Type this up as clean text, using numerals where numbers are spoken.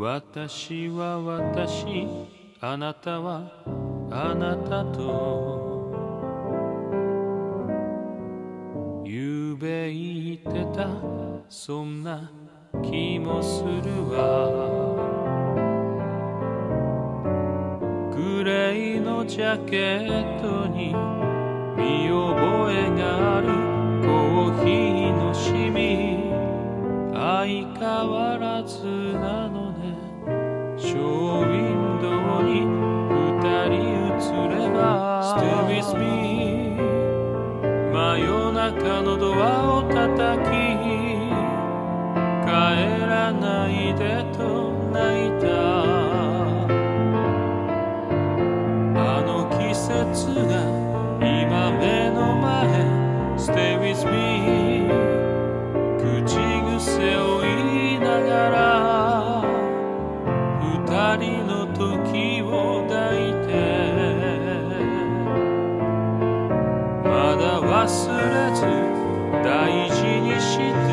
私は私、あなたはあなたとゆうべ言ってた、そんな気もするわ。グレーのジャケットに見覚えがあるコーヒーのシミ、相変わらずなのね。ショーウィンドウに二人映れば Stay with me、 真夜中のドアを叩き、帰らないでと泣いた。あの季節が今目の前 Stay with me、 口癖を言いながら二人の時を抱いて、まだ忘れず大事にして